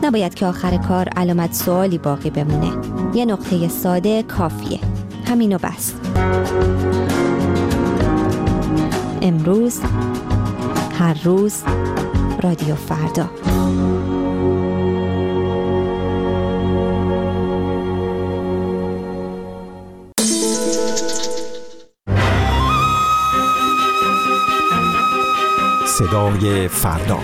نباید که آخر کار علامت سوالی باقی بمونه. یه نقطه ساده کافیه. همینو بس. امروز، هر روز، رادیو فردا. صدای فردا.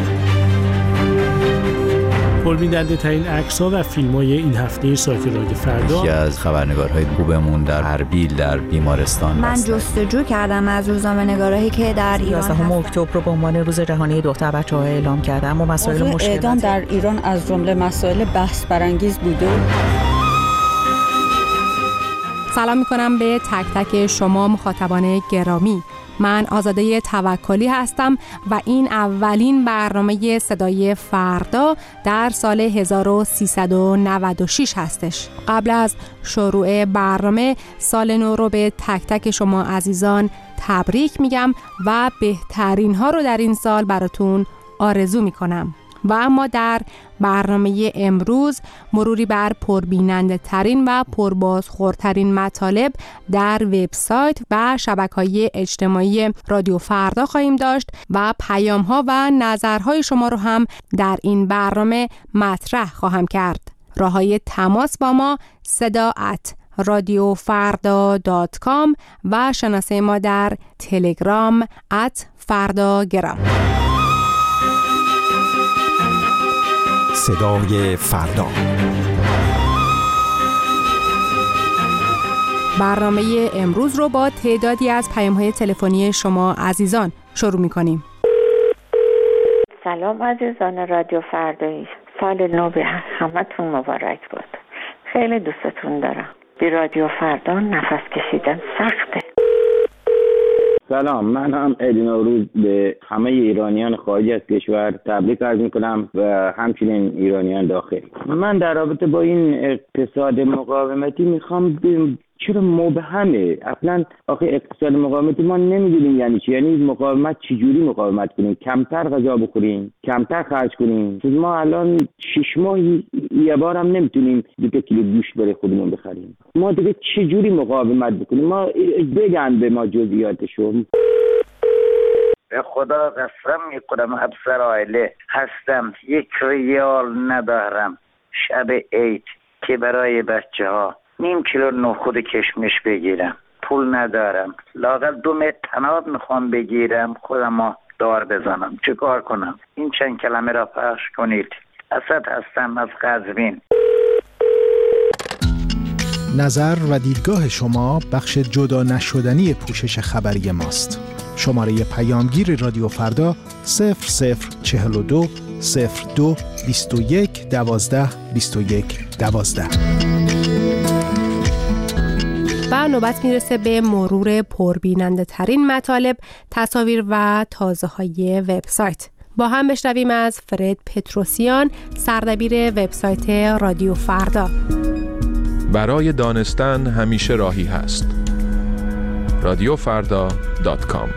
پربیننده ترین عکس‌ها و فیلم‌های این هفته سایت رادیو فردا. یکی از خبرنگارهای خوبمون در اربیل در بیمارستان من جستجو کردم از روزنامه‌نگارایی که در ایران 11 اکتبر رو به عنوان روز جهانی دختر بچه‌ها اعلام کردم و مسائل مشکلات اعدام در ایران از جمله مسائل بحث برانگیز بوده. سلام می‌کنم به تک تک شما مخاطبان گرامی. من آزاده توکلی هستم و این اولین برنامه صدای فردا در سال 1396 هستش. قبل از شروع برنامه سال نو رو به تک تک شما عزیزان تبریک میگم و بهترین ها رو در این سال براتون آرزو میکنم. و اما در برنامه امروز مروری بر پربیننده ترین و پربازخوردترین مطالب در وبسایت و شبکه‌های اجتماعی رادیو فردا خواهیم داشت و پیام‌ها و نظرهای شما رو هم در این برنامه مطرح خواهم کرد. راه‌های تماس با ما sada@radiofarda.com و شناسه ما در تلگرام @fardagram. صدای فردا. برنامه امروز رو با تعدادی از پیام‌های تلفنی شما عزیزان شروع می‌کنیم. سلام عزیزان رادیو فردایی، سال نو به همتون مبارک بود. خیلی دوستتون دارم. بی رادیو فردا نفس کشیدن سخته. سلام، من هم عید نوروز به همه ایرانیان خارج از کشور تبریک عرض میکنم و همچنین ایرانیان داخل. من در رابطه با این اقتصاد مقاومتی میخوام چرا مبهمه؟ اصلا آخه اقتصاد مقاومتی ما نمیدونیم یعنی چی. یعنی مقاومت چجوری مقاومت کنیم؟ کمتر غذا بخوریم، کمتر خرج کنیم. ما الان 6 ماه یه بار هم نمیتونیم 2 کیلو گوشت برای خودمون بخریم. ما دیگه چجوری مقاومت بکنیم؟ ما بگن به ما جزئیاتشو. به خدا قسم میکنم افسر عائله هستم، 1 ریال ندارم شب عید که برای بچه ها نیم کیلو نخود کشمش بگیرم. پول ندارم، لااقل 2 متر طناب میخوام بگیرم خودم دار بزنم. چه کار کنم؟ این چند کلمه را پخش کنید. اسد هستم از قزوین. نظر و دیدگاه شما بخش جدا نشدنی پوشش خبری ماست. شماره پیامگیر رادیو فردا 0042 02 21 12 21 12. و نوبت میرسه به مرور پربیننده ترین مطالب، تصاویر و تازه های وبسایت. با هم بشنویم از فرد پتروسیان، سردبیر وبسایت رادیو فردا. برای دانستن همیشه راهی هست. radiofarda.com.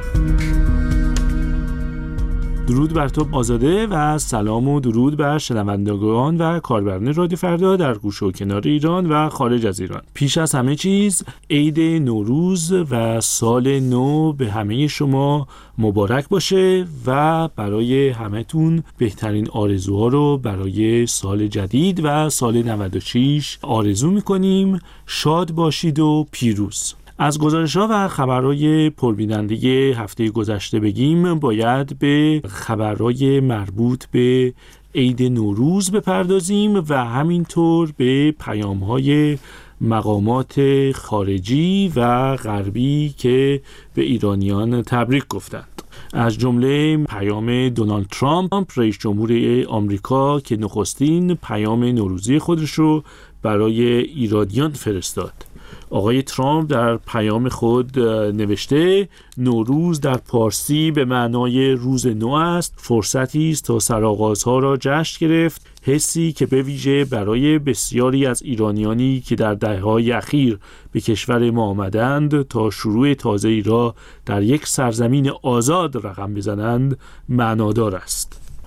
درود بر تو آزاده و سلام و درود بر شنوندگان و کاربران رادیو فردا در گوشه و کنار ایران و خارج از ایران. پیش از همه چیز عید نوروز و سال نو به همه شما مبارک باشه و برای همتون بهترین آرزوها رو برای سال جدید و سال 96 آرزو میکنیم. شاد باشید و پیروز. از گزارش‌ها و خبرهای پربیننده هفته گذشته بگیم، باید به خبرهای مربوط به عید نوروز بپردازیم و همینطور به پیام‌های مقامات خارجی و غربی که به ایرانیان تبریک گفتند. از جمله پیام دونالد ترامپ رئیس جمهور آمریکا که نخستین پیام نوروزی خودش رو برای ایرانیان فرستاد. آقای ترامپ در پیام خود نوشته نوروز در پارسی به معنای روز نو است، فرصتی است تا سرآغازها را جشن گرفت، حسی که به ویژه برای بسیاری از ایرانیانی که در دهه‌های اخیر به کشور ما آمدند تا شروع تازه‌ای را در یک سرزمین آزاد رقم بزنند معنادار است.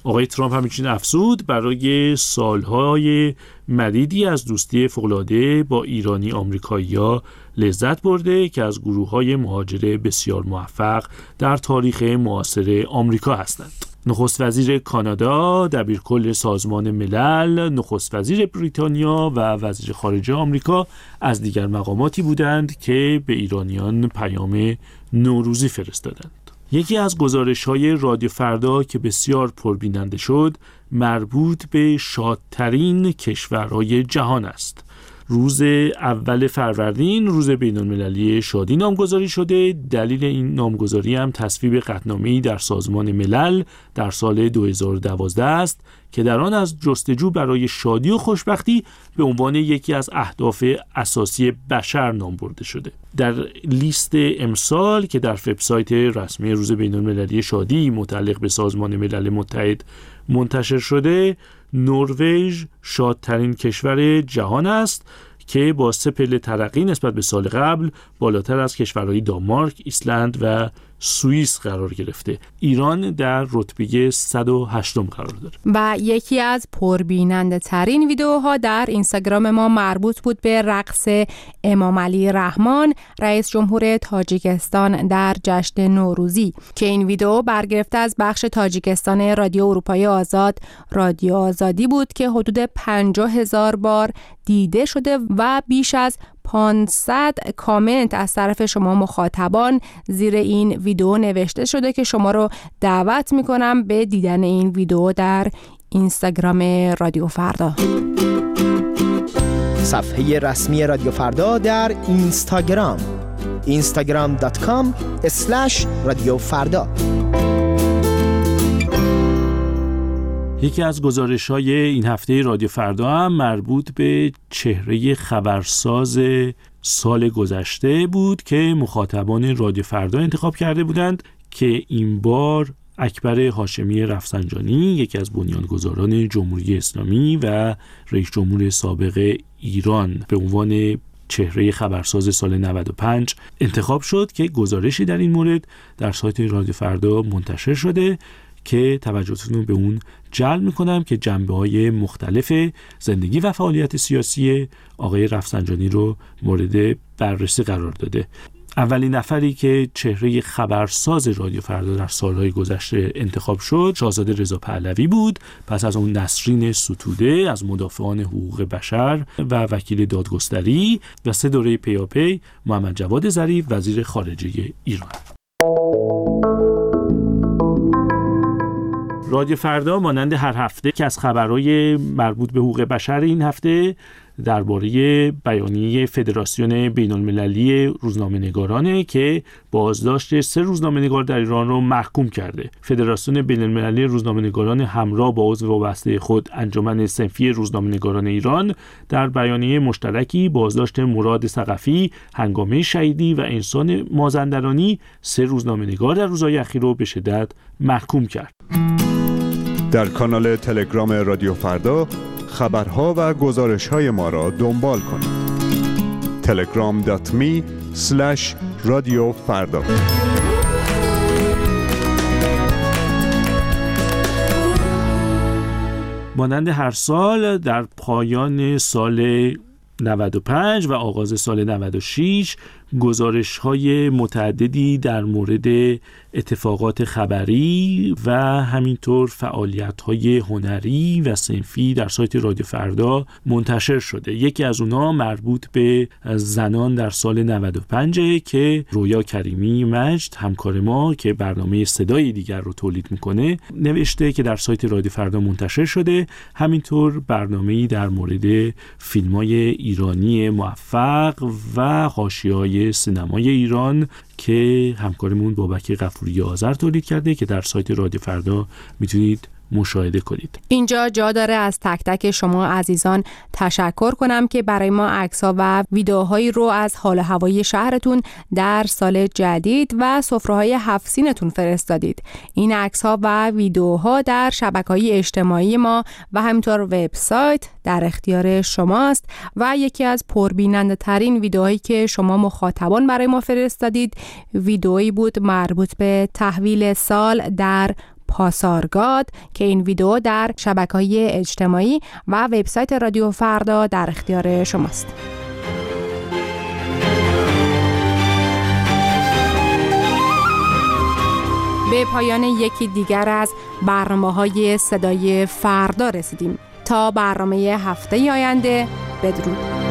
آقای ترامپ همچنین افزود برای سالهای مدیدی از دوستی فوق‌العاده با ایرانی آمریکایی‌ها لذت برده که از گروه‌های مهاجر بسیار موفق در تاریخ معاصر آمریکا هستند. نخست وزیر کانادا، دبیرکل سازمان ملل، نخست وزیر بریتانیا و وزیر خارجه آمریکا از دیگر مقاماتی بودند که به ایرانیان پیام نوروزی فرستادند. یکی از گزارش‌های رادیو فردا که بسیار پربیننده شد، مربوط به شادترین کشورهای جهان است. روز اول فروردین روز بین‌المللی شادی نامگذاری شده. دلیل این نامگذاری هم تصویب قطعنامه‌ای در سازمان ملل در سال 2012 است که در آن از جستجو برای شادی و خوشبختی به عنوان یکی از اهداف اساسی بشر نام برده شده. در لیست امسال که در وبسایت رسمی روز بین‌المللی شادی متعلق به سازمان ملل متحد منتشر شده، نروژ شادترین کشور جهان است که با 3 پله ترقی نسبت به سال قبل بالاتر از کشورهای دانمارک، ایسلند و سوئیس قرار گرفته. ایران در رتبه 108 قرار داره. و یکی از پربیننده ترین ویدیوها در اینستاگرام ما مربوط بود به رقص امام علی رحمان، رئیس جمهور تاجیکستان در جشن نوروزی که این ویدیو برگرفته از بخش تاجیکستان رادیو اروپای آزاد، رادیو آزادی بود که حدود 50,000 بار دیده شده و بیش از 500 کامنت از طرف شما مخاطبان زیر این ویدیو نوشته شده که شما رو دعوت میکنم به دیدن این ویدیو در اینستاگرام رادیو فردا. صفحه رسمی رادیو فردا در اینستاگرام instagram.com/رادیوفردا. یکی از گزارش‌های این هفته رادیو فردا هم مربوط به چهره خبرساز سال گذشته بود که مخاطبان رادیو فردا انتخاب کرده بودند که این بار اکبر هاشمی رفسنجانی، یکی از بنیانگذاران جمهوری اسلامی و رئیس جمهور سابق ایران، به عنوان چهره خبرساز سال 95 انتخاب شد که گزارشی در این مورد در سایت رادیو فردا منتشر شده که توجهتون رو به اون جلب میکنم که جنبه‌های مختلف زندگی و فعالیت سیاسی آقای رفسنجانی رو مورد بررسی قرار داده. اولین نفری که چهره خبرساز رادیو فردا در سالهای گذشته انتخاب شد شاهزاده رضا پهلوی بود. پس از اون نسرین ستوده از مدافعان حقوق بشر و وکیل دادگستری و 3 دوره پیاپی محمد جواد ظریف وزیر خارجه ایران. رادیو فردا مانند هر هفته که از خبرهای مربوط به حقوق بشر این هفته درباره بیانیه فدراسیون بین‌المللی روزنامه‌نگارانه که بازداشت 3 روزنامه‌نگار در ایران رو محکوم کرده. فدراسیون بین‌المللی روزنامه‌نگاران همراه با عضو وابسته خود انجمن صنفی روزنامه‌نگاران ایران در بیانیه مشترکی بازداشت مراد ثقفی، هنگامه شهیدی و انسان مازندرانی 3 روزنامه‌نگار در روزهای اخیر رو به شدت محکوم کرد. در کانال تلگرام رادیو فردا خبرها و گزارش‌های ما را دنبال کنید. telegram.me/رادیوفردا. مانند هر سال در پایان سال 95 و آغاز سال 96 گزارش‌های متعددی در مورد اتفاقات خبری و همینطور فعالیت‌های هنری و صنفی در سایت رادیو فردا منتشر شده. یکی از اونها مربوط به زنان در سال 95 که رویا کریمی مجد همکار ما که برنامه صدای دیگر رو تولید میکنه نوشته که در سایت رادیو فردا منتشر شده. همینطور برنامه‌ای در مورد فیلم‌های ایرانی موفق و حاشیه‌های سینمای ایران که همکارمون بابک غفوری آذر تولید کرده که در سایت رادیو فردا میتونید مشاهده کنید. اینجا جا داره از تک تک شما عزیزان تشکر کنم که برای ما عکس‌ها و ویدیوهایی رو از حال هوایی شهرتون در سال جدید و سفره‌های 7 سینتون فرستادید. این عکس‌ها و ویدیوها در شبکه‌های اجتماعی ما و همینطور وبسایت در اختیار شماست و یکی از پربیننده ترین ویدیوهایی که شما مخاطبان برای ما فرستادید ویدیویی بود مربوط به تحویل سال در پاسارگاد که این ویدیو در شبکه‌های اجتماعی و وبسایت رادیو فردا در اختیار شماست. به پایان یکی دیگر از برنامه‌های صدای فردا رسیدیم. تا برنامه هفته آینده، بدرود.